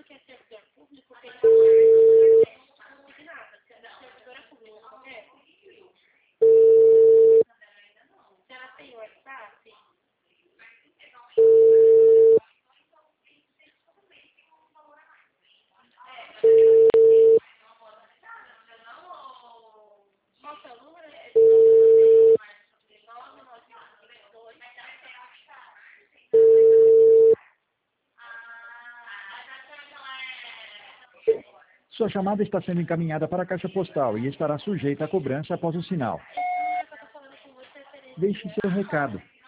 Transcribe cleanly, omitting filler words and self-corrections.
Sua chamada está sendo encaminhada para a caixa postal e estará sujeita a cobrança após o sinal. Deixe seu recado.